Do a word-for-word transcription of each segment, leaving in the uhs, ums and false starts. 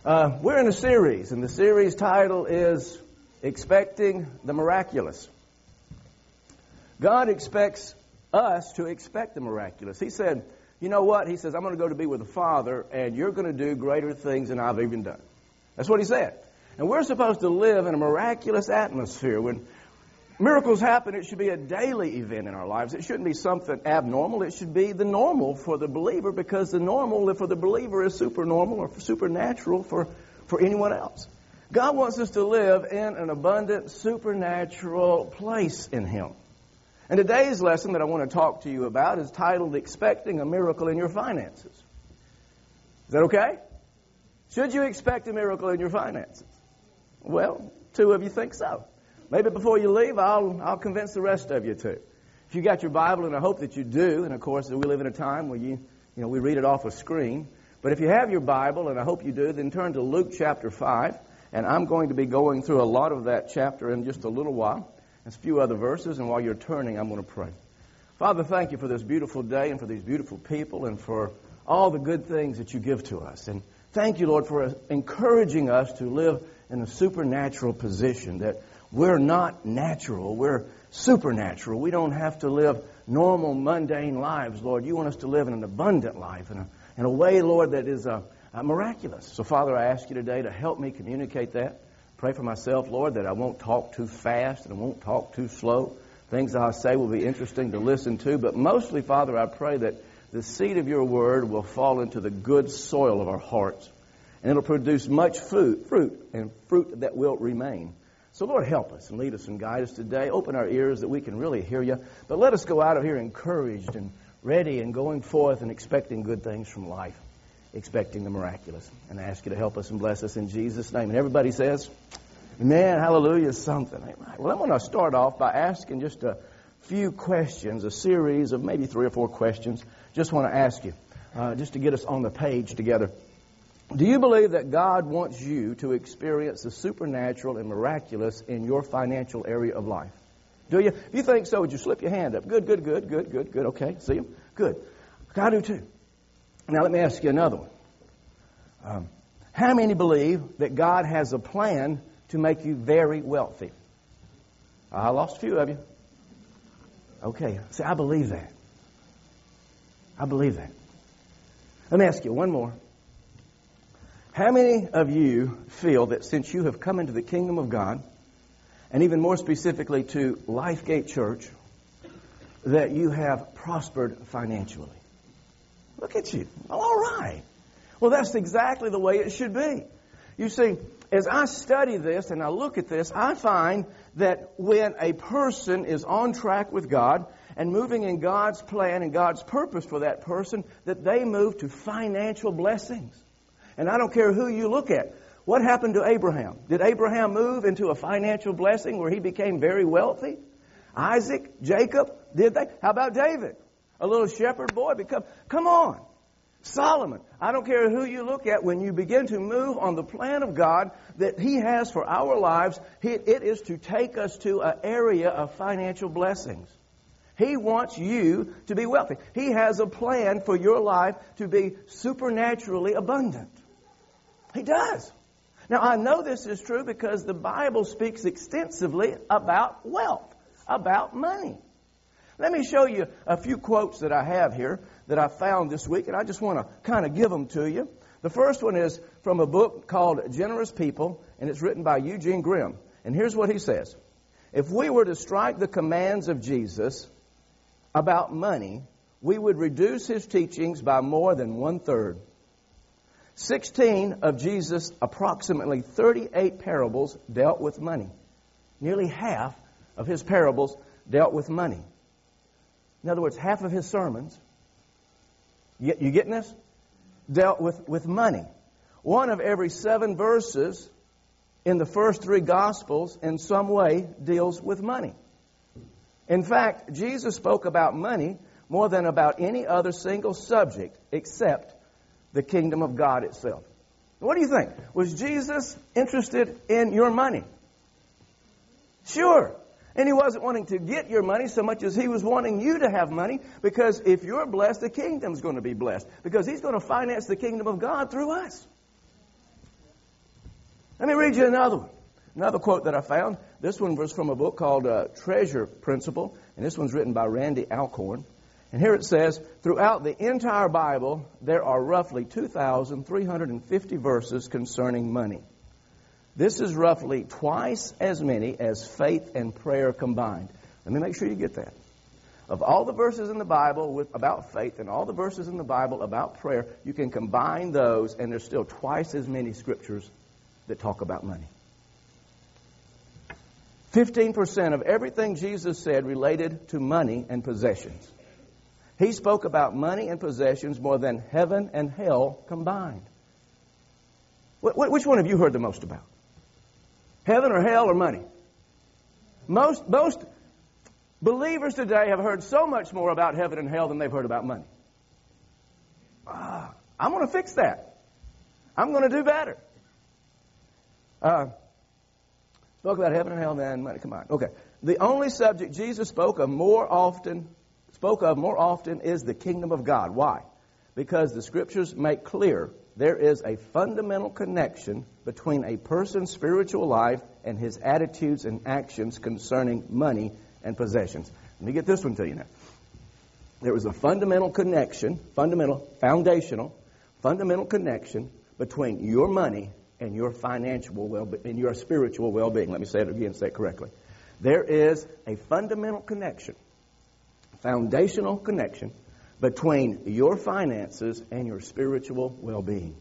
Uh, we're in a series, and the series title is Expecting the Miraculous. God expects us to expect the miraculous. He said, you know what? He says, I'm going to go to be with the Father, and you're going to do greater things than I've even done. That's what he said. And we're supposed to live in a miraculous atmosphere. When miracles happen, it should be a daily event in our lives. It shouldn't be something abnormal. It should be the normal for the believer, because the normal for the believer is supernormal or supernatural for, for anyone else. God wants us to live in an abundant, supernatural place in Him. And today's lesson that I want to talk to you about is titled Expecting a Miracle in Your Finances. Is that okay? Should you expect a miracle in your finances? Well, two of you think so. Maybe before you leave, I'll I'll convince the rest of you to. If you got your Bible, and I hope that you do, and of course we live in a time where you you know we read it off a screen. But if you have your Bible, and I hope you do, then turn to Luke chapter five, and I'm going to be going through a lot of that chapter in just a little while. There's a few other verses, and while you're turning, I'm going to pray. Father, thank you for this beautiful day and for these beautiful people and for all the good things that you give to us. And thank you, Lord, for encouraging us to live in a supernatural position, that we're not natural, we're supernatural. We don't have to live normal, mundane lives, Lord. You want us to live in an abundant life, in a, in a way, Lord, that is uh, uh, miraculous. So, Father, I ask you today to help me communicate that. Pray for myself, Lord, that I won't talk too fast and I won't talk too slow. Things I say will be interesting to listen to. But mostly, Father, I pray that the seed of your word will fall into the good soil of our hearts. And it'll produce much fruit, fruit, and fruit that will remain. So, Lord, help us and lead us and guide us today. Open our ears that we can really hear you. But let us go out of here encouraged and ready and going forth and expecting good things from life, expecting the miraculous. And I ask you to help us and bless us in Jesus' name. And everybody says, amen, hallelujah, something. Well, I'm going to start off by asking just a few questions, a series of maybe three or four questions. Just want to ask you, uh, just to get us on the page together. Do you believe that God wants you to experience the supernatural and miraculous in your financial area of life? Do you? If you think so, would you slip your hand up? Good, good, good, good, good, good. Okay, see them? Good. I do too. Now let me ask you another one. Um, how many believe that God has a plan to make you very wealthy? I lost a few of you. Okay, see, I believe that. I believe that. Let me ask you one more. How many of you feel that since you have come into the kingdom of God, and even more specifically to Lifegate Church, that you have prospered financially? Look at you. All right. Well, that's exactly the way it should be. You see, as I study this and I look at this, I find that when a person is on track with God and moving in God's plan and God's purpose for that person, that they move to financial blessings. And I don't care who you look at. What happened to Abraham? Did Abraham move into a financial blessing where he became very wealthy? Isaac, Jacob, did they? How about David? A little shepherd boy become, come on. Solomon, I don't care who you look at, when you begin to move on the plan of God that He has for our lives, it is to take us to an area of financial blessings. He wants you to be wealthy. He has a plan for your life to be supernaturally abundant. He does. Now, I know this is true because the Bible speaks extensively about wealth, about money. Let me show you a few quotes that I have here that I found this week, and I just want to kind of give them to you. The first one is from a book called Generous People, and it's written by Eugene Grimm. And here's what he says. If we were to strike the commands of Jesus about money, we would reduce His teachings by more than one-third. Sixteen of Jesus' approximately thirty-eight parables dealt with money. Nearly half of His parables dealt with money. In other words, half of His sermons, you, you getting this? Dealt with, with money. One of every seven verses in the first three Gospels in some way deals with money. In fact, Jesus spoke about money more than about any other single subject except the kingdom of God itself. What do you think? Was Jesus interested in your money? Sure. And He wasn't wanting to get your money so much as He was wanting you to have money, because if you're blessed, the kingdom's going to be blessed, because He's going to finance the kingdom of God through us. Let me read you another one. Another quote that I found. This one was from a book called uh, Treasure Principle, and this one's written by Randy Alcorn. And here it says, throughout the entire Bible, there are roughly two thousand three hundred fifty verses concerning money. This is roughly twice as many as faith and prayer combined. Let me make sure you get that. Of all the verses in the Bible with, about faith and all the verses in the Bible about prayer, you can combine those, and there's still twice as many scriptures that talk about money. fifteen percent of everything Jesus said related to money and possessions. He spoke about money and possessions more than heaven and hell combined. Which one have you heard the most about? Heaven or hell or money? Most, most believers today have heard so much more about heaven and hell than they've heard about money. Ah, I'm going to fix that. I'm going to do better. Uh, spoke about heaven and hell than money combined. Okay. The only subject Jesus spoke of more often spoke of more often is the kingdom of God. Why? Because the scriptures make clear there is a fundamental connection between a person's spiritual life and his attitudes and actions concerning money and possessions. Let me get this one to you now. There is a fundamental connection, fundamental, foundational, fundamental connection between your money and your financial well and your spiritual well-being. Let me say it again, say it correctly. There is a fundamental connection, foundational connection between your finances and your spiritual well-being.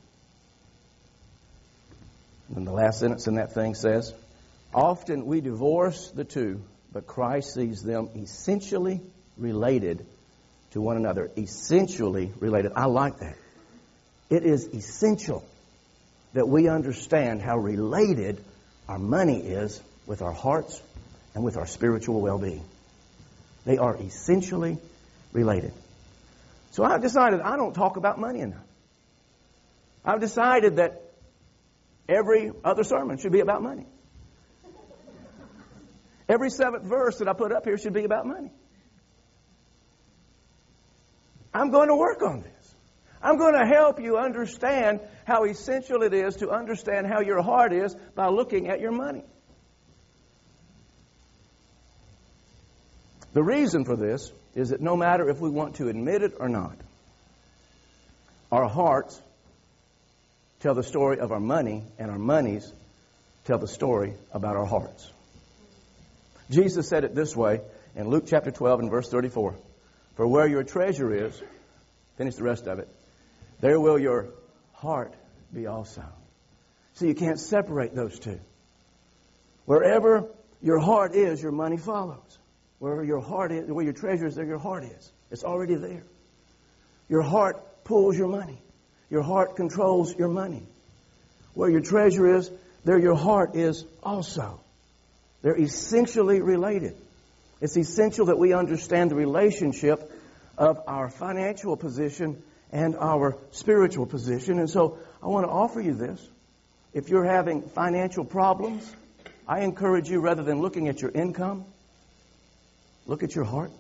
And the last sentence in that thing says, often we divorce the two, but Christ sees them essentially related to one another. Essentially related. I like that. It is essential that we understand how related our money is with our hearts and with our spiritual well-being. They are essentially related. So I've decided I don't talk about money enough. I've decided that every other sermon should be about money. Every seventh verse that I put up here should be about money. I'm going to work on this. I'm going to help you understand how essential it is to understand how your heart is by looking at your money. The reason for this is that no matter if we want to admit it or not, our hearts tell the story of our money, and our monies tell the story about our hearts. Jesus said it this way in Luke chapter twelve and verse thirty-four. For where your treasure is, finish the rest of it, there will your heart be also. So you can't separate those two. Wherever your heart is, your money follows. Where your heart is, where your treasure is, there your heart is. It's already there. Your heart pulls your money. Your heart controls your money. Where your treasure is, there your heart is also. They're essentially related. It's essential that we understand the relationship of our financial position and our spiritual position. And so I want to offer you this. If you're having financial problems, I encourage you, rather than looking at your income, look at your heart.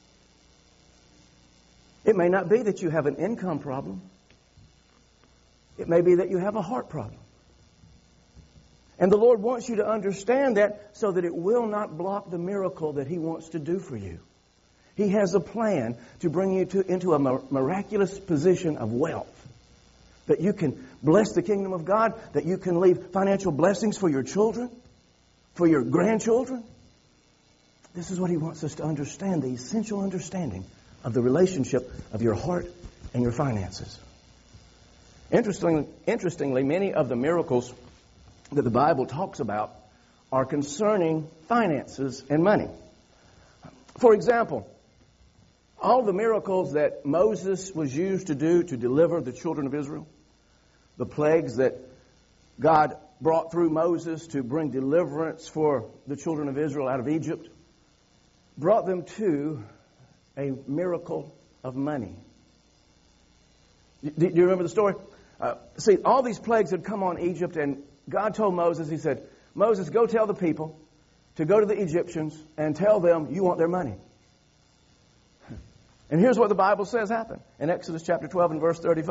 It may not be that you have an income problem. It may be that you have a heart problem. And the Lord wants you to understand that so that it will not block the miracle that He wants to do for you. He has a plan to bring you to, into a miraculous position of wealth. That you can bless the kingdom of God, that you can leave financial blessings for your children, for your grandchildren. This is what He wants us to understand, the essential understanding of the relationship of your heart and your finances. Interestingly, interestingly, many of the miracles that the Bible talks about are concerning finances and money. For example, all the miracles that Moses was used to do to deliver the children of Israel, the plagues that God brought through Moses to bring deliverance for the children of Israel out of Egypt, brought them to a miracle of money. Do, do you remember the story? Uh, see, all these plagues had come on Egypt, and God told Moses, He said, Moses, go tell the people to go to the Egyptians and tell them you want their money. And here's what the Bible says happened in Exodus chapter twelve and verse thirty-five.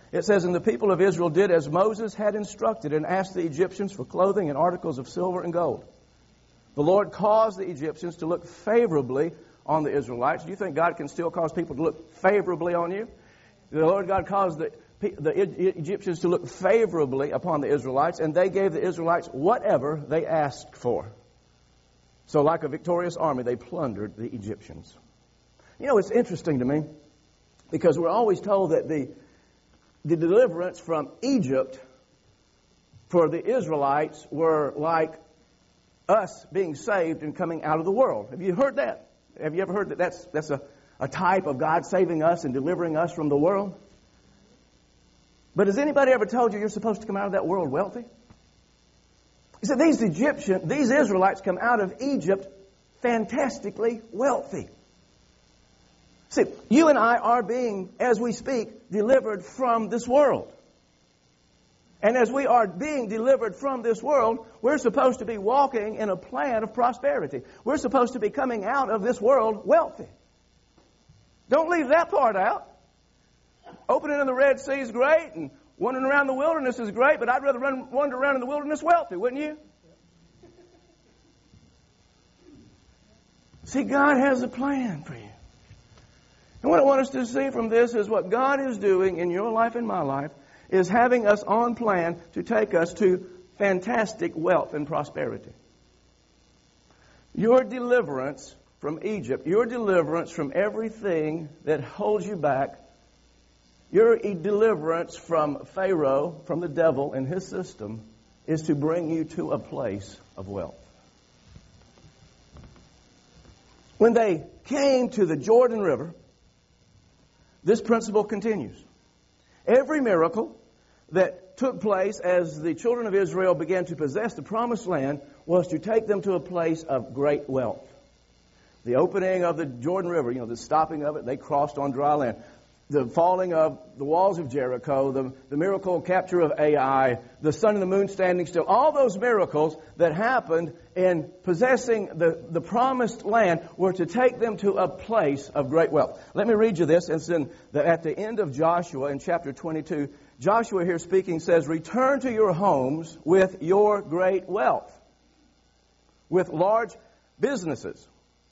It says, and the people of Israel did as Moses had instructed and asked the Egyptians for clothing and articles of silver and gold. The Lord caused the Egyptians to look favorably on the Israelites. Do you think God can still cause people to look favorably on you? The Lord God caused the, the Egyptians to look favorably upon the Israelites, and they gave the Israelites whatever they asked for. So like a victorious army, they plundered the Egyptians. You know, it's interesting to me, because we're always told that the, the deliverance from Egypt for the Israelites were like us being saved and coming out of the world. Have you heard that? Have you ever heard that that's, that's a, a type of God saving us and delivering us from the world? But has anybody ever told you you're supposed to come out of that world wealthy? He said these Egyptians, these Israelites come out of Egypt fantastically wealthy. See, you and I are being, as we speak, delivered from this world. And as we are being delivered from this world, we're supposed to be walking in a plan of prosperity. We're supposed to be coming out of this world wealthy. Don't leave that part out. Opening in the Red Sea is great, and wandering around the wilderness is great, but I'd rather run, wander around in the wilderness wealthy, wouldn't you? See, God has a plan for you. And what I want us to see from this is what God is doing in your life and my life is having us on plan to take us to fantastic wealth and prosperity. Your deliverance from Egypt, your deliverance from everything that holds you back, your deliverance from Pharaoh, from the devil and his system, is to bring you to a place of wealth. When they came to the Jordan River, this principle continues. Every miracle that took place as the children of Israel began to possess the promised land was to take them to a place of great wealth. The opening of the Jordan River, you know, the stopping of it, they crossed on dry land. The falling of the walls of Jericho, the, the miracle capture of Ai, the sun and the moon standing still, all those miracles that happened in possessing the, the promised land were to take them to a place of great wealth. Let me read you this. It's in the, at the end of Joshua in chapter twenty-two. Joshua here speaking says, return to your homes with your great wealth, with large businesses.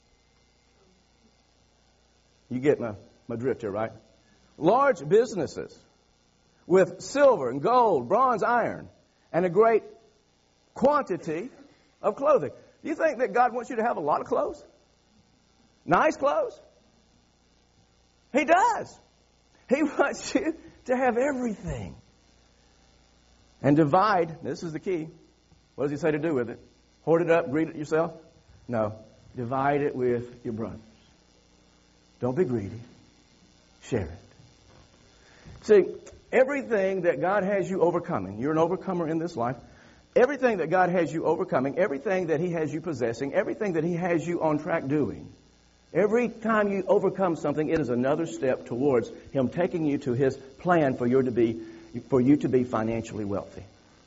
You get my, my drift here, right? Large businesses with silver and gold, bronze, iron, and a great quantity of clothing. Do you think that God wants you to have a lot of clothes? Nice clothes? He does. He wants you to have everything. And divide, this is the key. What does he say to do with it? Hoard it up, greed it yourself? No. Divide it with your brothers. Don't be greedy. Share it. See, everything that God has you overcoming, you're an overcomer in this life, everything that God has you overcoming, everything that He has you possessing, everything that He has you on track doing, every time you overcome something, it is another step towards Him taking you to His plan for you to be, for you to be financially wealthy.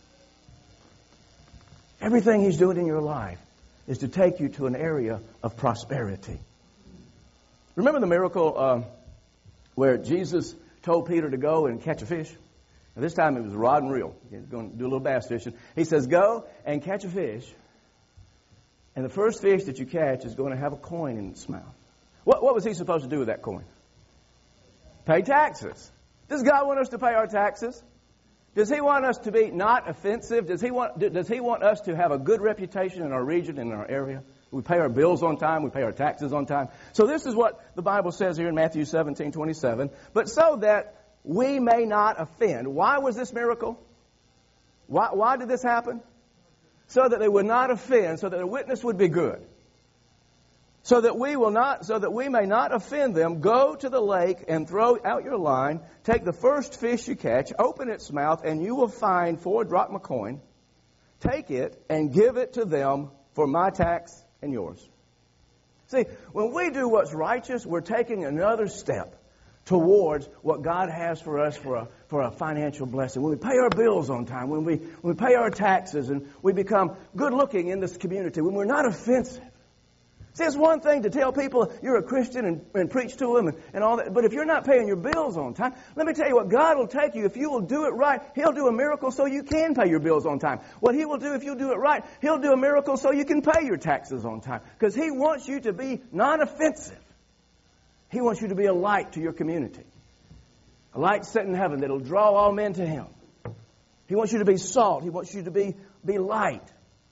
Everything He's doing in your life is to take you to an area of prosperity. Remember the miracle uh, where Jesus told Peter to go and catch a fish? Now, this time it was a rod and reel. He's going to do a little bass fishing. He says, go and catch a fish. And the first fish that you catch is going to have a coin in its mouth. What, what was he supposed to do with that coin? Pay taxes. Does God want us to pay our taxes? Does He want us to be not offensive? Does He want, does He want us to have a good reputation in our region, in our area? We pay our bills on time. We pay our taxes on time. So this is what the Bible says here in Matthew seventeen twenty-seven. But so that we may not offend. Why was this miracle? Why, why did this happen? So that they would not offend, so that the witness would be good. So that we will not, so that we may not offend them, go to the lake and throw out your line. Take the first fish you catch, open its mouth, and you will find four drachma coin. Take it and give it to them for my tax and yours. See, when we do what's righteous, we're taking another step towards what God has for us for a, for a financial blessing. When we pay our bills on time, when we, when we pay our taxes, and we become good looking in this community, when we're not offensive, See, it's one thing to tell people you're a Christian and, and preach to them and, and all that, but if you're not paying your bills on time, let me tell you what, God will take you. If you will do it right, He'll do a miracle so you can pay your bills on time. What He will do if you do it right, He'll do a miracle so you can pay your taxes on time. Because He wants you to be non-offensive. He wants you to be a light to your community. A light set in heaven that'll draw all men to Him. He wants you to be salt. He wants you to be, be light.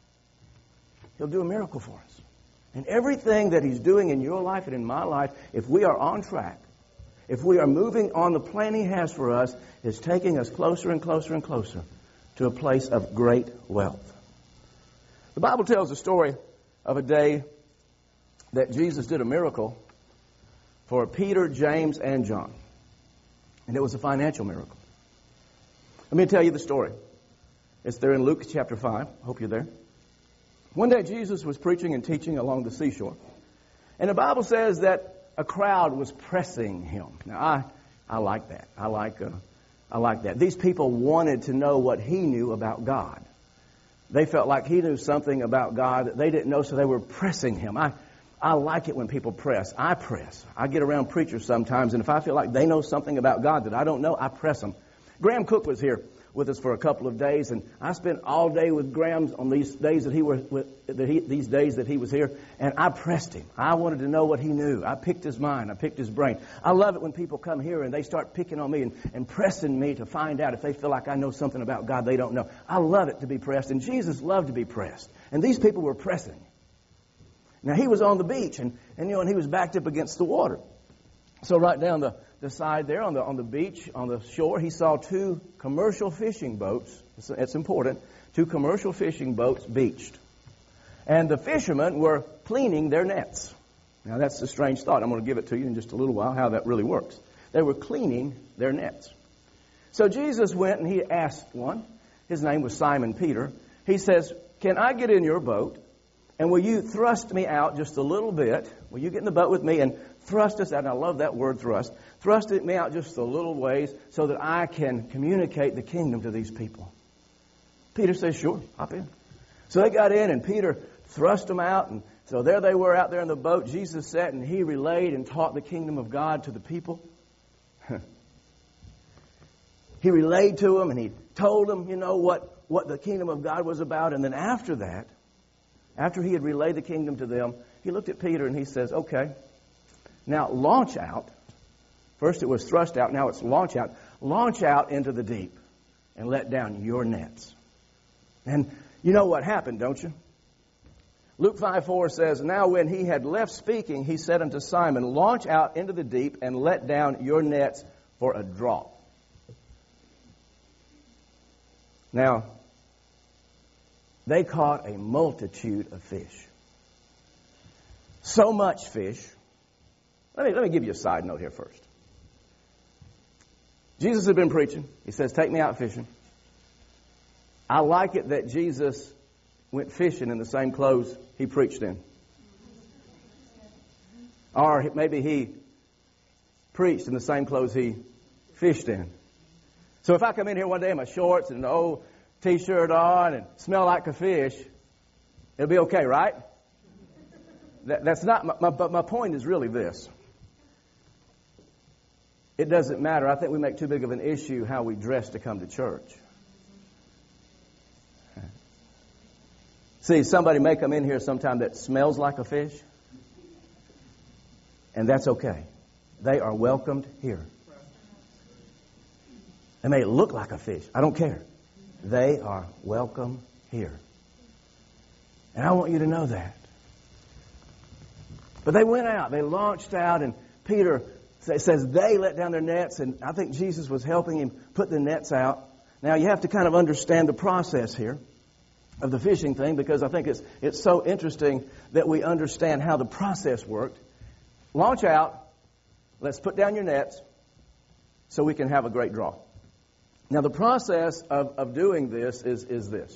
He'll do a miracle for us. And everything that He's doing in your life and in my life, if we are on track, if we are moving on the plan He has for us, is taking us closer and closer and closer to a place of great wealth. The Bible tells the story of a day that Jesus did a miracle for Peter, James, and John. And it was a financial miracle. Let me tell you the story. It's there in Luke chapter five. I hope you're there. One day Jesus was preaching and teaching along the seashore. And the Bible says that a crowd was pressing Him. Now, I, I like that. I like, uh, I like that. These people wanted to know what He knew about God. They felt like He knew something about God that they didn't know, so they were pressing Him. I, I like it when people press. I press. I get around preachers sometimes, and if I feel like they know something about God that I don't know, I press them. Graham Cook was here with us for a couple of days, and I spent all day with Graham on these days that he were with, that he, these days that he was here, and I pressed him. I wanted to know what he knew. I picked his mind. I picked his brain. I love it when people come here and they start picking on me and, and pressing me to find out if they feel like I know something about God they don't know. I love it to be pressed, and Jesus loved to be pressed, and these people were pressing. Now, he was on the beach, and, and you know, and he was backed up against the water. So right down the The side there on the on the beach, on the shore, he saw two commercial fishing boats. It's, it's important. Two commercial fishing boats beached. And the fishermen were cleaning their nets. Now, that's a strange thought. I'm going to give it to you in just a little while how that really works. They were cleaning their nets. So Jesus went and he asked one. His name was Simon Peter. He says, "Can I get in your boat? And will you thrust me out just a little bit? Will you get in the boat with me and thrust us out?" And I love that word, thrust. Thrust me out just a little ways so that I can communicate the kingdom to these people. Peter says, "Sure, hop in." So they got in, and Peter thrust them out. And so there they were out there in the boat. Jesus sat, and he relayed and taught the kingdom of God to the people. He relayed to them, and he told them, you know, what, what the kingdom of God was about. And then after that, after he had relayed the kingdom to them, he looked at Peter and he says, "Okay, now launch out." First it was thrust out, now it's launch out. Launch out into the deep and let down your nets. And you know what happened, don't you? Luke five four says, "Now when he had left speaking, he said unto Simon, Launch out into the deep and let down your nets for a draught." Now, they caught a multitude of fish. So much fish. Let me, let me give you a side note here first. Jesus had been preaching. He says, "Take me out fishing." I like it that Jesus went fishing in the same clothes he preached in. Or maybe he preached in the same clothes he fished in. So if I come in here one day in my shorts and an old T-shirt on and smell like a fish, it'll be okay, right? That, that's not my, my, but my point is really this. It doesn't matter. I think we make too big of an issue how we dress to come to church. See, somebody may come in here sometime that smells like a fish, and that's okay. They are welcomed here. They may look like a fish. I don't care. They are welcome here. And I want you to know that. But they went out. They launched out, and Peter says they let down their nets, and I think Jesus was helping him put the nets out. Now, you have to kind of understand the process here of the fishing thing, because I think it's it's so interesting that we understand how the process worked. Launch out. Let's put down your nets so we can have a great draw. Now, the process of, of doing this is, is this.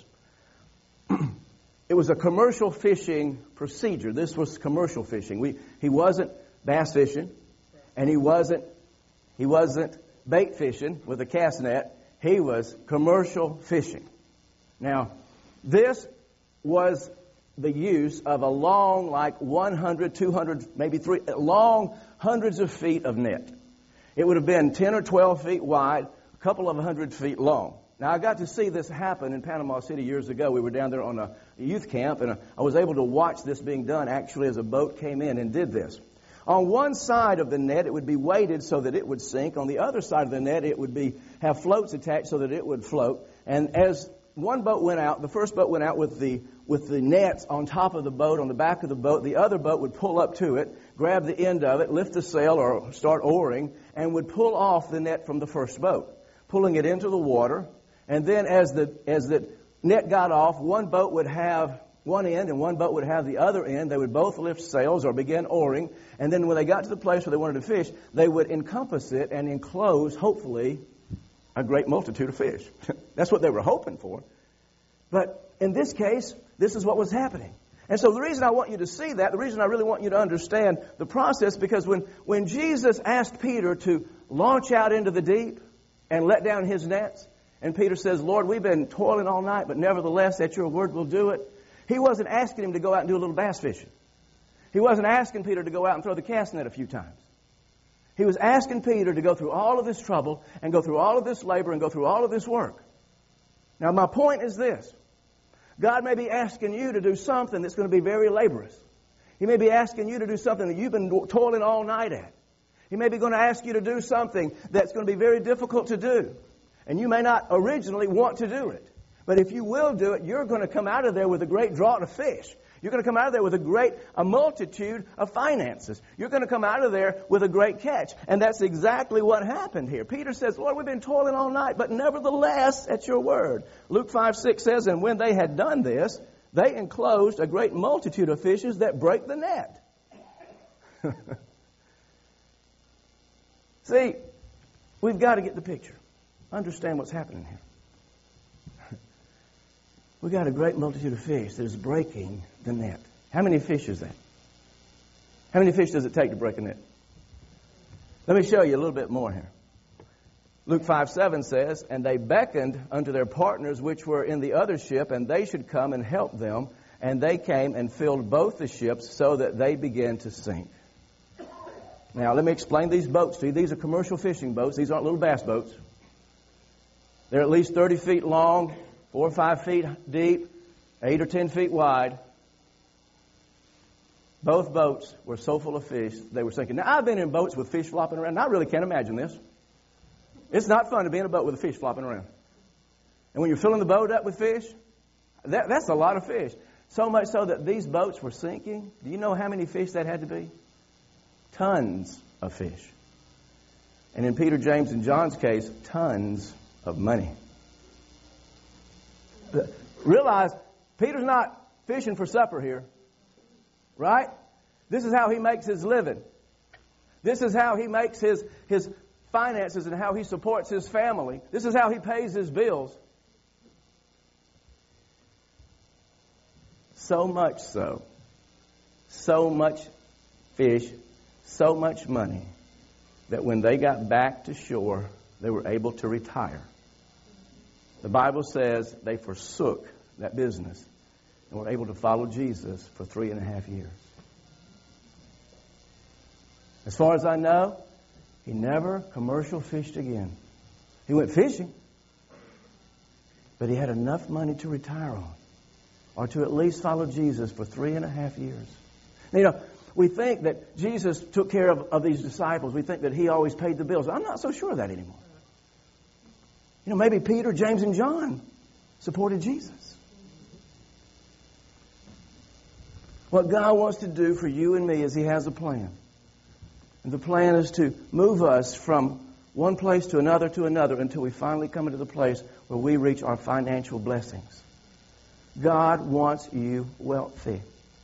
It was a commercial fishing procedure. This was commercial fishing. We, he wasn't bass fishing, and he wasn't he wasn't bait fishing with a cast net. He was commercial fishing. Now, this was the use of a long, like one hundred, two hundred, maybe three, long hundreds of feet of net. It would have been ten or twelve feet wide, a couple of hundred feet long. Now, I got to see this happen in Panama City years ago. We were down there on a youth camp, and I was able to watch this being done actually as a boat came in and did this. On one side of the net, it would be weighted so that it would sink. On the other side of the net, it would be have floats attached so that it would float. And as one boat went out, the first boat went out with the with the nets on top of the boat, on the back of the boat. The other boat would pull up to it, grab the end of it, lift the sail or start oaring, and would pull off the net from the first boat, pulling it into the water. And then as the as the net got off, one boat would have one end and one boat would have the other end. They would both lift sails or begin oaring. And then when they got to the place where they wanted to fish, they would encompass it and enclose, hopefully, a great multitude of fish. That's what they were hoping for. But in this case, this is what was happening. And so the reason I want you to see that, the reason I really want you to understand the process, because when, when Jesus asked Peter to launch out into the deep and let down his nets, and Peter says, Lord, we've been toiling all night, but nevertheless, at your word we'll do it. He wasn't asking him to go out and do a little bass fishing. He wasn't asking Peter to go out and throw the cast net a few times. He was asking Peter to go through all of this trouble and go through all of this labor and go through all of this work. Now, my point is this. God may be asking you to do something that's going to be very laborious. He may be asking you to do something that you've been toiling all night at. He may be going to ask you to do something that's going to be very difficult to do. And you may not originally want to do it. But if you will do it, you're going to come out of there with a great draught of fish. You're going to come out of there with a great a multitude of finances. You're going to come out of there with a great catch. And that's exactly what happened here. Peter says, Lord, we've been toiling all night, but nevertheless, at your word. Luke five six says, and when they had done this, they enclosed a great multitude of fishes that break the net. See, we've got to get the picture. Understand what's happening here. We got a great multitude of fish that is breaking the net. How many fish is that? How many fish does it take to break a net? Let me show you a little bit more here. Luke five seven says, and they beckoned unto their partners which were in the other ship, and they should come and help them. And they came and filled both the ships so that they began to sink. Now, let me explain these boats to you. These are commercial fishing boats. These aren't little bass boats. They're at least thirty feet long, four or five feet deep, eight or ten feet wide. Both boats were so full of fish, they were sinking. Now, I've been in boats with fish flopping around, and I really can't imagine this. It's not fun to be in a boat with a fish flopping around. And when you're filling the boat up with fish, that, that's a lot of fish. So much so that these boats were sinking. Do you know how many fish that had to be? Tons of fish. And in Peter, James, and John's case, tons of money. Realize, Peter's not fishing for supper here. Right? This is how he makes his living. This is how he makes his, his finances and how he supports his family. This is how he pays his bills. So much so, so much fish, so much money, that when they got back to shore, they were able to retire. The Bible says they forsook that business and were able to follow Jesus for three and a half years. As far as I know, he never commercial fished again. He went fishing, but he had enough money to retire on, or to at least follow Jesus for three and a half years. Now, you know, we think that Jesus took care of, of these disciples. We think that he always paid the bills. I'm not so sure of that anymore. You know, maybe Peter, James, and John supported Jesus. What God wants to do for you and me is he has a plan. And the plan is to move us from one place to another to another until we finally come into the place where we reach our financial blessings. God wants you wealthy.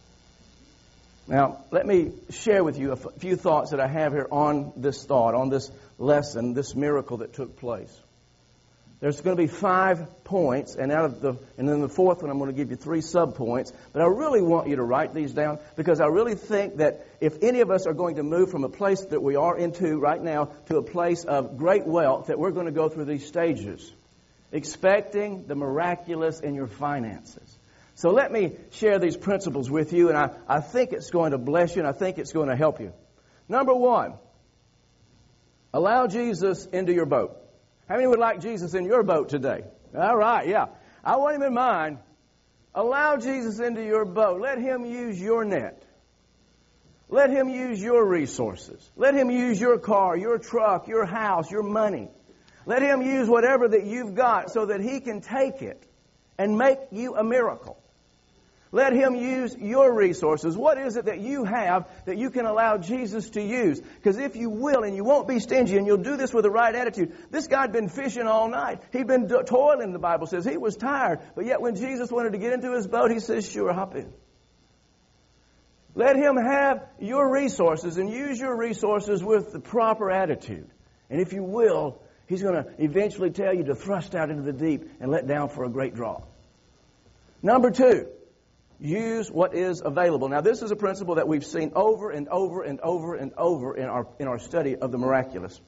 Now, let me share with you a f- few thoughts that I have here on this thought, on this lesson, this miracle that took place. There's going to be five points, and out of the, and then the fourth one, I'm going to give you three sub-points. But I really want you to write these down, because I really think that if any of us are going to move from a place that we are into right now to a place of great wealth, that we're going to go through these stages. Expecting the miraculous in your finances. So let me share these principles with you, and I, I think it's going to bless you, and I think it's going to help you. Number one, allow Jesus into your boat. How many would like Jesus in your boat today? All right, yeah. I want him in mine. Allow Jesus into your boat. Let him use your net. Let him use your resources. Let him use your car, your truck, your house, your money. Let him use whatever that you've got so that he can take it and make you a miracle. Let him use your resources. What is it that you have that you can allow Jesus to use? Because if you will, and you won't be stingy, and you'll do this with the right attitude. This guy had been fishing all night. He'd been toiling, the Bible says. He was tired. But yet when Jesus wanted to get into his boat, he says, sure, hop in. Let him have your resources and use your resources with the proper attitude. And if you will, he's going to eventually tell you to thrust out into the deep and let down for a great draw. Number two, use what is available. Now, this is a principle that we've seen over and over and over and over in our, in our study of the miraculous.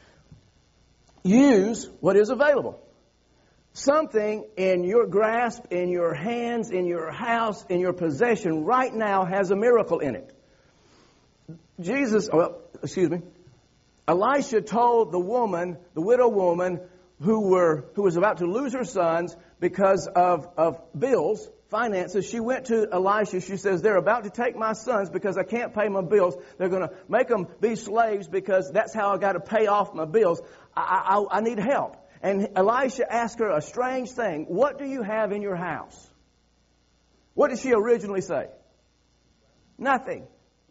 Use what is available. Something in your grasp, in your hands, in your house, in your possession right now has a miracle in it. Jesus, well, excuse me, Elisha told the woman, the widow woman, who were who was about to lose her sons because of, of bills, finances. She went to Elisha. She says, they're about to take my sons because I can't pay my bills. They're going to make them be slaves because that's how I got to pay off my bills. I, I, I need help. And Elisha asked her a strange thing. What do you have in your house? What did she originally say? Nothing.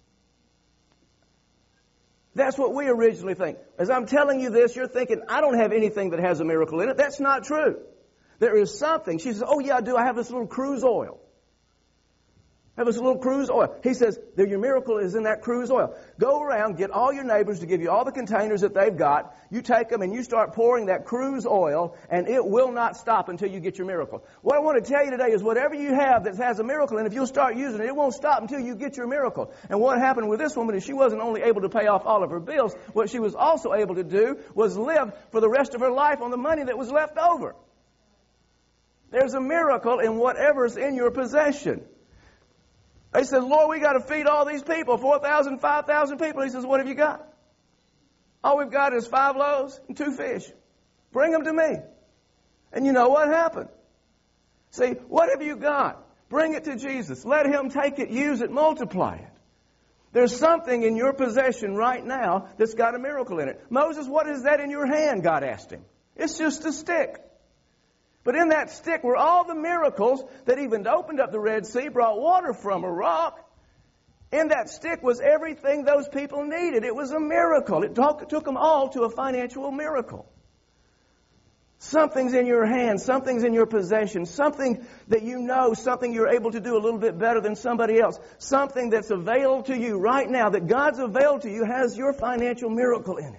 That's what we originally think. As I'm telling you this, you're thinking, I don't have anything that has a miracle in it. That's not true. There is something. She says, oh yeah, I do. I have this little cruise oil. I have this little cruise oil. He says, your miracle is in that cruise oil. Go around, get all your neighbors to give you all the containers that they've got. You take them and you start pouring that cruise oil, and it will not stop until you get your miracle. What I want to tell you today is whatever you have that has a miracle, and if you'll start using it, it won't stop until you get your miracle. And what happened with this woman is she wasn't only able to pay off all of her bills, what she was also able to do was live for the rest of her life on the money that was left over. There's a miracle in whatever's in your possession. They said, Lord, we got to feed all these people, four thousand, five thousand people. He says, what have you got? All we've got is five loaves and two fish. Bring them to me. And you know what happened? See, what have you got? Bring it to Jesus. Let him take it, use it, multiply it. There's something in your possession right now that's got a miracle in it. Moses, what is that in your hand? God asked him. It's just a stick. But in that stick were all the miracles that even opened up the Red Sea, brought water from a rock. In that stick was everything those people needed. It was a miracle. It took them all to a financial miracle. Something's in your hand. Something's in your possession. Something that you know, something you're able to do a little bit better than somebody else. Something that's available to you right now, that God's available to you, has your financial miracle in it.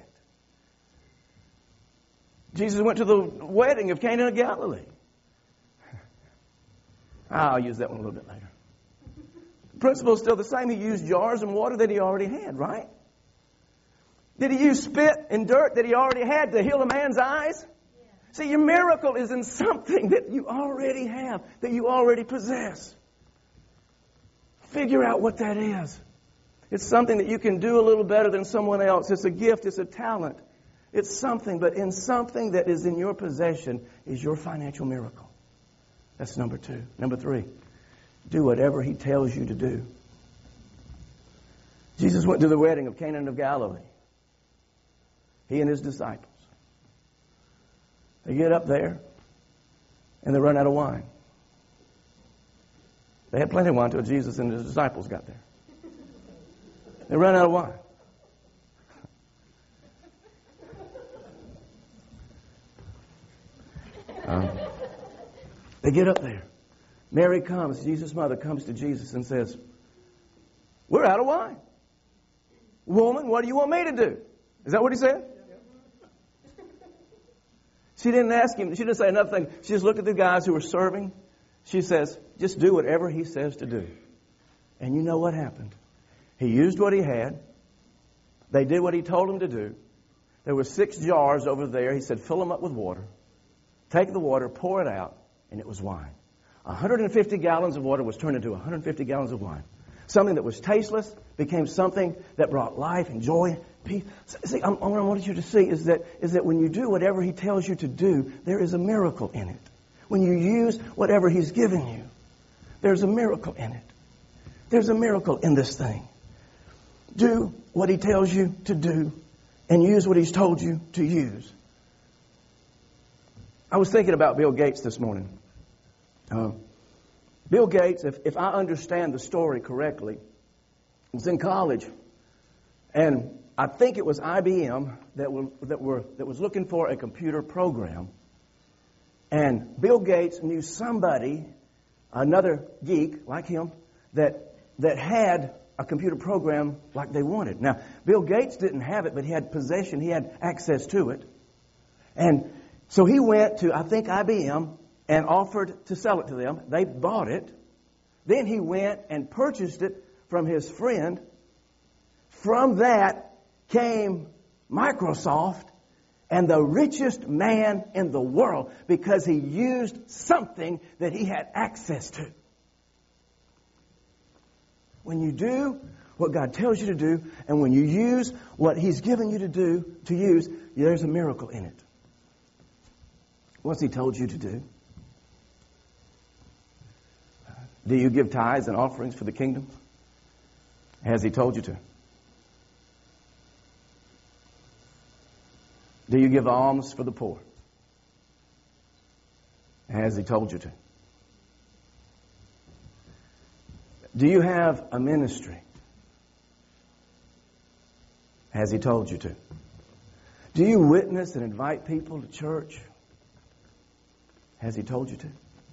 Jesus went to the wedding of Cana of Galilee. I'll use that one a little bit later. The principle is still the same. He used jars and water that he already had, right? Did he use spit and dirt that he already had to heal a man's eyes? Yeah. See, your miracle is in something that you already have, that you already possess. Figure out what that is. It's something that you can do a little better than someone else. It's a gift. It's a talent. It's something, but in something that is in your possession is your financial miracle. That's number two. Number three, do whatever he tells you to do. Jesus went to the wedding of Cana of Galilee. He and his disciples. They get up there and they run out of wine. They had plenty of wine until Jesus and his disciples got there. They run out of wine. Um, they get up there. Mary comes, Jesus' mother comes to Jesus and says, we're out of wine. Woman, what do you want me to do? Is that what he said? She didn't ask him. She didn't say another thing. She just looked at the guys who were serving. She says, just do whatever he says to do. And you know what happened? He used what he had. They did what he told them to do. There were six jars over there. He said, fill them up with water. Take the water, pour it out, and it was wine. one hundred fifty gallons of water was turned into one hundred fifty gallons of wine. Something that was tasteless became something that brought life and joy, peace. See, I'm, what I want you to see is that is that when you do whatever He tells you to do, there is a miracle in it. When you use whatever He's given you, there's a miracle in it. There's a miracle in this thing. Do what He tells you to do and use what He's told you to use. I was thinking about Bill Gates this morning. Uh, Bill Gates, if, if I understand the story correctly, was in college, and I think it was I B M that were, that were that was looking for a computer program, and Bill Gates knew somebody, another geek like him, that that had a computer program like they wanted. Now, Bill Gates didn't have it, but he had possession, he had access to it, and so he went to I think I B M. and offered to sell it to them. They bought it. Then he went and purchased it from his friend. From that came Microsoft and the richest man in the world because he used something that he had access to. When you do what God tells you to do, and when you use what He's given you to do, to use, there's a miracle in it. What's He told you to do? Do you give tithes and offerings for the kingdom? Has He told you to? Do you give alms for the poor? Has He told you to? Do you have a ministry? Has He told you to? Do you witness and invite people to church? Has He told you to?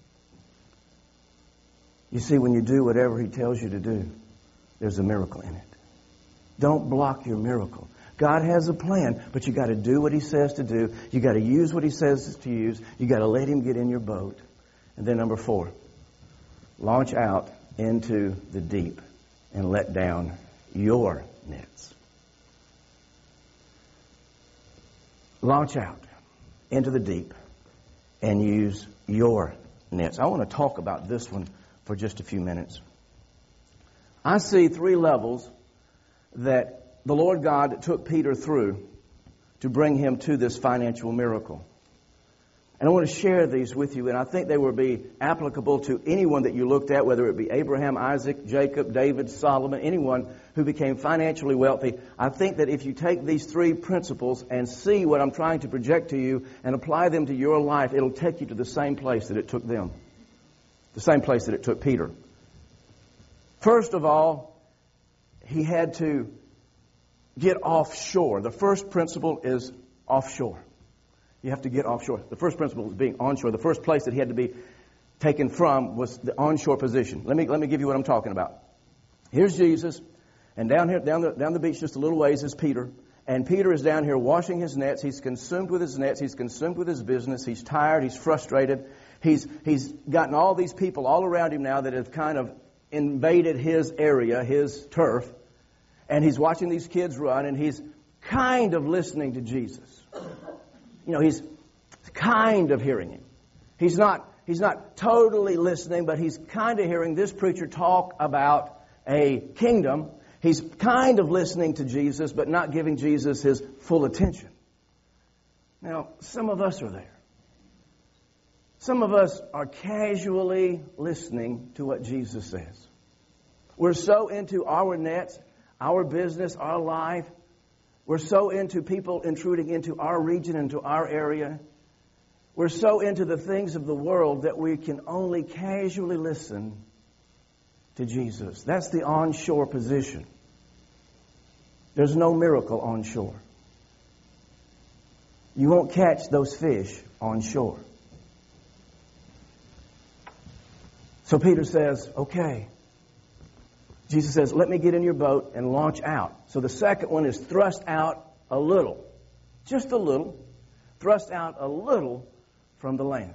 You see, when you do whatever He tells you to do, there's a miracle in it. Don't block your miracle. God has a plan, but you got to do what He says to do. You got to use what He says to use. You got to let Him get in your boat. And then number four, launch out into the deep and let down your nets. Launch out into the deep and use your nets. I want to talk about this one for just a few minutes. I see three levels that the Lord God took Peter through to bring him to this financial miracle. And I want to share these with you, and I think they will be applicable to anyone that you looked at, whether it be Abraham, Isaac, Jacob, David, Solomon, anyone who became financially wealthy. I think that if you take these three principles and see what I'm trying to project to you and apply them to your life, it'll take you to the same place that it took them. The same place that it took Peter. First of all, he had to get offshore. The first principle is offshore. You have to get offshore. The first principle is being onshore. The first place that he had to be taken from was the onshore position. Let me let me give you what I'm talking about. Here's Jesus, and down here, down the down the beach just a little ways is Peter. And Peter is down here washing his nets. He's consumed with his nets. He's consumed with his business. He's tired. He's frustrated. He's he's gotten all these people all around him now that have kind of invaded his area, his turf. And he's watching these kids run, and he's kind of listening to Jesus. You know, he's kind of hearing him. He's not he's not totally listening, but he's kind of hearing this preacher talk about a kingdom. He's kind of listening to Jesus, but not giving Jesus his full attention. Now, some of us are there. Some of us are casually listening to what Jesus says. We're so into our nets, our business, our life. We're so into people intruding into our region, into our area. We're so into the things of the world that we can only casually listen to Jesus. That's the onshore position. There's no miracle on shore. You won't catch those fish on shore. So Peter says, okay. Jesus says, let me get in your boat and launch out. So the second one is thrust out a little. Just a little. Thrust out a little from the land.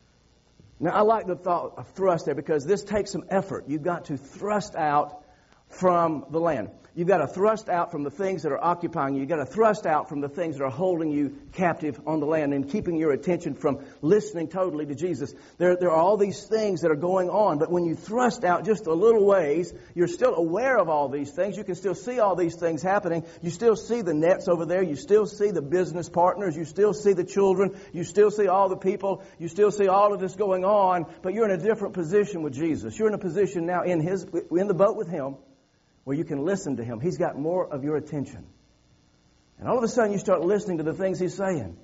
Now, I like the thought of thrust there because this takes some effort. You've got to thrust out from the land. You've got to thrust out from the things that are occupying you. You've got to thrust out from the things that are holding you captive on the land and keeping your attention from listening totally to Jesus. There, there are all these things that are going on, but when you thrust out just a little ways, you're still aware of all these things. You can still see all these things happening. You still see the nets over there. You still see the business partners. You still see the children. You still see all the people. You still see all of this going on, but you're in a different position with Jesus. You're in a position now in his, in the boat with him, where you can listen to him. He's got more of your attention. And all of a sudden you start listening to the things he's saying.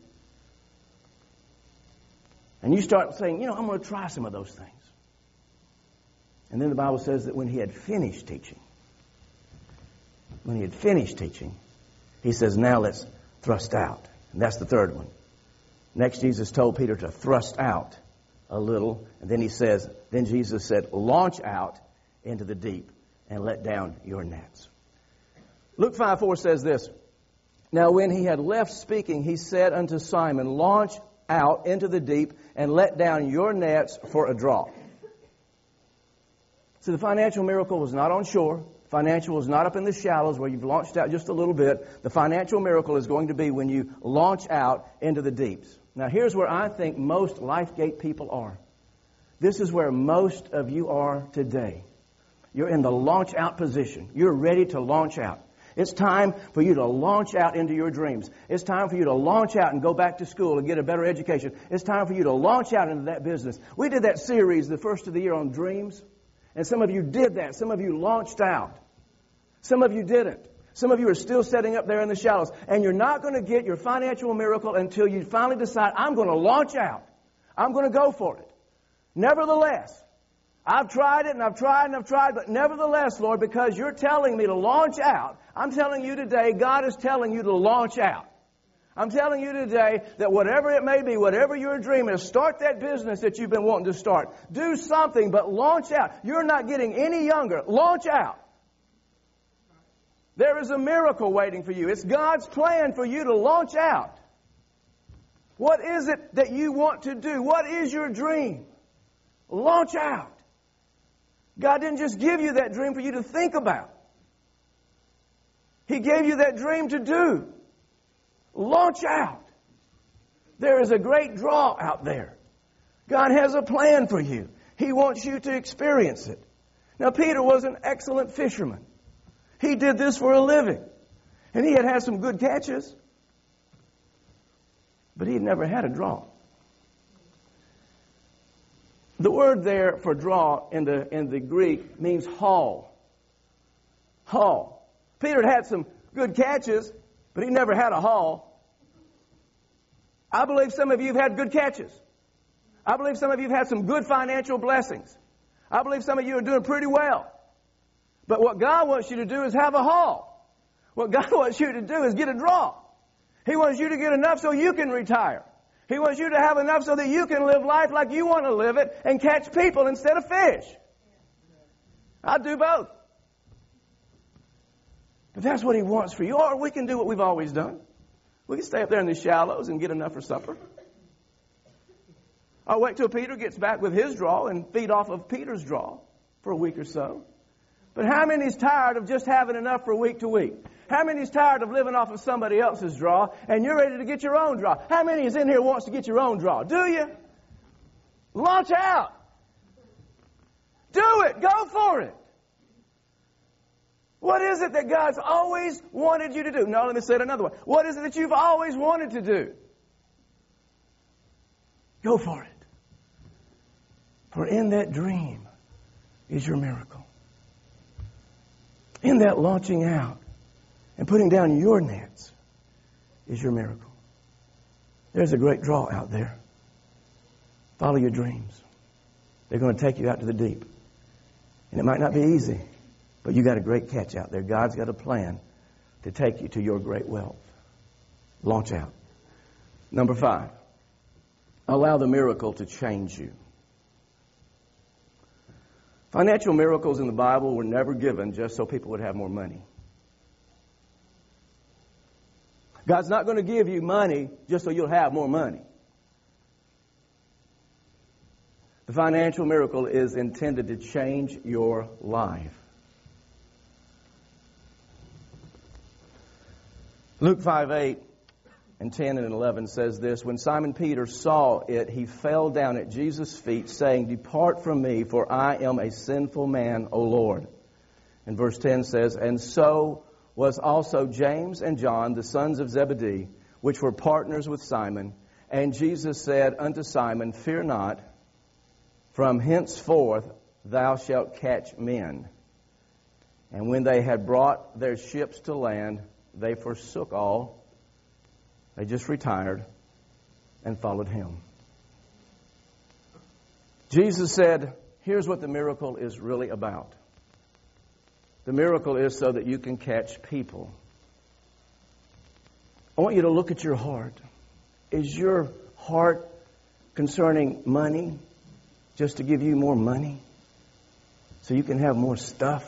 And you start saying, you know, I'm going to try some of those things. And then the Bible says that when he had finished teaching, when he had finished teaching, he says, now let's thrust out. And that's the third one. Next, Jesus told Peter to thrust out a little. And then he says, then Jesus said, launch out into the deep and let down your nets. Luke five four says this, now when he had left speaking, he said unto Simon, launch out into the deep and let down your nets for a draw. So the financial miracle was not on shore. Financial was not up in the shallows where you've launched out just a little bit. The financial miracle is going to be when you launch out into the deeps. Now here's where I think most LifeGate people are. This is where most of you are today. You're in the launch out position. You're ready to launch out. It's time for you to launch out into your dreams. It's time for you to launch out and go back to school and get a better education. It's time for you to launch out into that business. We did that series the first of the year on dreams. And some of you did that. Some of you launched out. Some of you didn't. Some of you are still sitting up there in the shallows. And you're not going to get your financial miracle until you finally decide, I'm going to launch out. I'm going to go for it. Nevertheless, I've tried it and I've tried and I've tried, but nevertheless, Lord, because you're telling me to launch out, I'm telling you today, God is telling you to launch out. I'm telling you today that whatever it may be, whatever your dream is, start that business that you've been wanting to start. Do something, but launch out. You're not getting any younger. Launch out. There is a miracle waiting for you. It's God's plan for you to launch out. What is it that you want to do? What is your dream? Launch out. God didn't just give you that dream for you to think about. He gave you that dream to do. Launch out. There is a great draw out there. God has a plan for you. He wants you to experience it. Now, Peter was an excellent fisherman. He did this for a living. And he had had some good catches. But he had never had a draw. The word there for draw in the in the Greek means haul. Haul. Peter had had some good catches, but he never had a haul. I believe some of you have had good catches. I believe some of you have had some good financial blessings. I believe some of you are doing pretty well. But what God wants you to do is have a haul. What God wants you to do is get a draw. He wants you to get enough so you can retire. He wants you to have enough so that you can live life like you want to live it and catch people instead of fish. I'll do both. But that's what He wants for you. Or we can do what we've always done. We can stay up there in the shallows and get enough for supper. Or wait till Peter gets back with his draw and feed off of Peter's draw for a week or so. But how many is tired of just having enough for week to week? How many is tired of living off of somebody else's draw and you're ready to get your own draw? How many is in here wants to get your own draw? Do you? Launch out. Do it. Go for it. What is it that God's always wanted you to do? No, let me say it another way. What is it that you've always wanted to do? Go for it. For in that dream is your miracle. In that launching out and putting down your nets is your miracle. There's a great draw out there. Follow your dreams. They're going to take you out to the deep. And it might not be easy, but you got a great catch out there. God's got a plan to take you to your great wealth. Launch out. Number five, allow the miracle to change you. Financial miracles in the Bible were never given just so people would have more money. God's not going to give you money just so you'll have more money. The financial miracle is intended to change your life. Luke five eight and ten and eleven says this, when Simon Peter saw it, he fell down at Jesus' feet, saying, depart from me, for I am a sinful man, O Lord. And verse ten says, and so was also James and John, the sons of Zebedee, which were partners with Simon. And Jesus said unto Simon, fear not, from henceforth thou shalt catch men. And when they had brought their ships to land, they forsook all. They just retired and followed him. Jesus said, here's what the miracle is really about. The miracle is so that you can catch people. I want you to look at your heart. Is your heart concerning money, just to give you more money so you can have more stuff?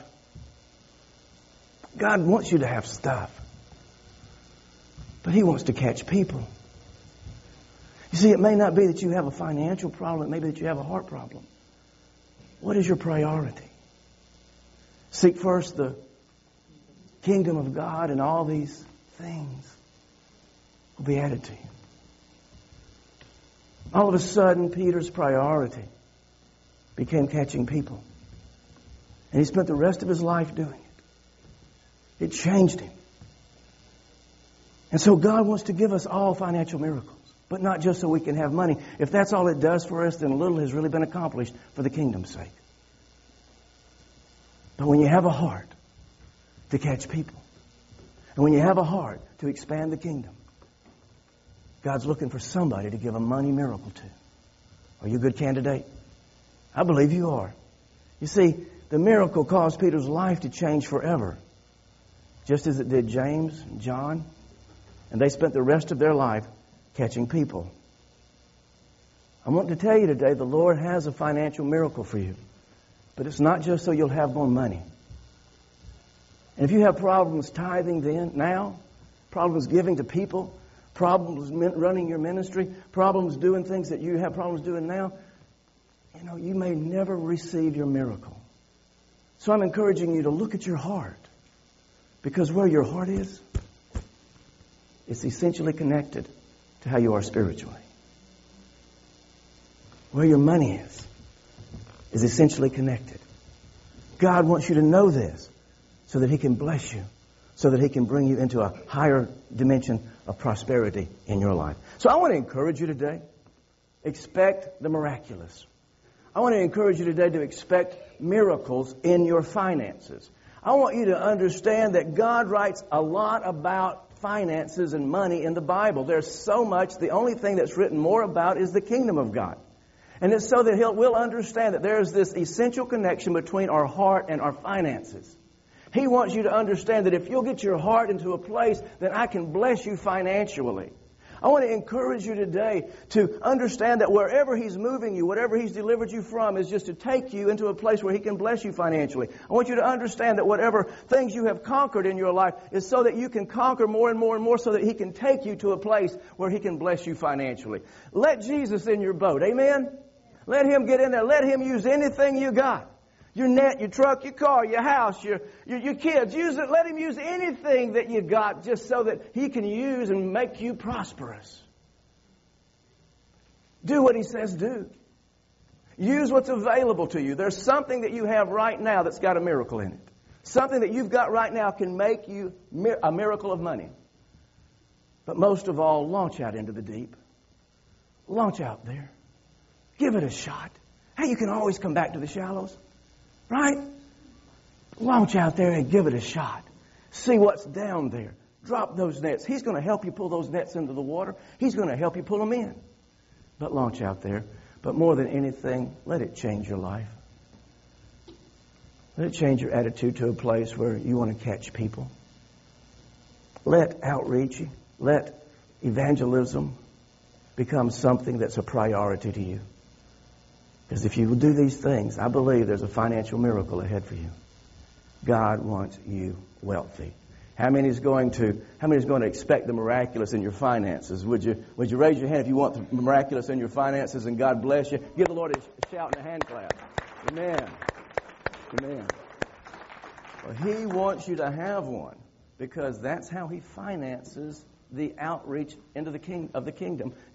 God wants you to have stuff, but He wants to catch people. You see, it may not be that you have a financial problem. It may be that you have a heart problem. What is your priority? Seek first the kingdom of God, and all these things will be added to you. All of a sudden, Peter's priority became catching people. And he spent the rest of his life doing it. It changed him. And so God wants to give us all financial miracles, but not just so we can have money. If that's all it does for us, then little has really been accomplished for the kingdom's sake. But when you have a heart to catch people, and when you have a heart to expand the kingdom, God's looking for somebody to give a money miracle to. Are you a good candidate? I believe you are. You see, the miracle caused Peter's life to change forever, just as it did James and John. And they spent the rest of their life catching people. I want to tell you today, the Lord has a financial miracle for you. But it's not just so you'll have more money. And if you have problems tithing then, now, problems giving to people, problems running your ministry, problems doing things that you have problems doing now, you know, you may never receive your miracle. So I'm encouraging you to look at your heart. Because where your heart is, it's essentially connected to how you are spiritually. Where your money is, is essentially connected. God wants you to know this so that He can bless you, so that He can bring you into a higher dimension of prosperity in your life. So I want to encourage you today, expect the miraculous. I want to encourage you today to expect miracles in your finances. I want you to understand that God writes a lot about finances and money in the Bible. There's so much. The only thing that's written more about is the kingdom of God. And it's so that he'll, we'll understand that there's this essential connection between our heart and our finances. He wants you to understand that if you'll get your heart into a place, then I can bless you financially. I want to encourage you today to understand that wherever He's moving you, whatever He's delivered you from, is just to take you into a place where He can bless you financially. I want you to understand that whatever things you have conquered in your life is so that you can conquer more and more and more, so that He can take you to a place where He can bless you financially. Let Jesus in your boat. Amen? Let Him get in there. Let Him use anything you got. Your net, your truck, your car, your house, your, your, your kids. Use it. Let Him use anything that you got, just so that He can use and make you prosperous. Do what He says do. Use what's available to you. There's something that you have right now that's got a miracle in it. Something that you've got right now can make you a miracle of money. But most of all, launch out into the deep. Launch out there. Give it a shot. Hey, you can always come back to the shallows. Right? Launch out there and give it a shot. See what's down there. Drop those nets. He's going to help you pull those nets into the water. He's going to help you pull them in. But launch out there. But more than anything, let it change your life. Let it change your attitude to a place where you want to catch people. Let outreach, let evangelism become something that's a priority to you. Because if you will do these things, I believe there's a financial miracle ahead for you. God wants you wealthy. How many is going to how many is going to expect the miraculous in your finances? Would you would you raise your hand if you want the miraculous in your finances, and God bless you? Give the Lord a shout and a hand clap. Amen. Amen. Well, He wants you to have one, because that's how he finances the outreach into the king of the kingdom.